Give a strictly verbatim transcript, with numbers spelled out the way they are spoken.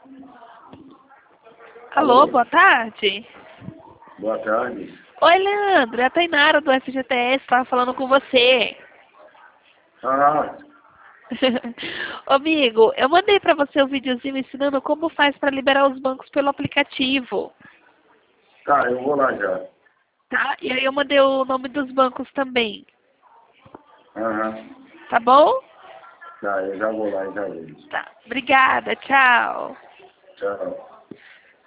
Alô, Alô. boa tarde. Boa tarde. Oi, Leandro, é a Tainara do F G T S, estava falando com você. Ah, Ô, amigo, eu mandei para você um videozinho ensinando como faz para liberar os bancos pelo aplicativo, tá, eu vou lá já. tá? E aí eu mandei o nome dos bancos também, Aham. tá bom? Tá, eu já vou lá e já vejo. Tá, obrigada, tchau. Tchau.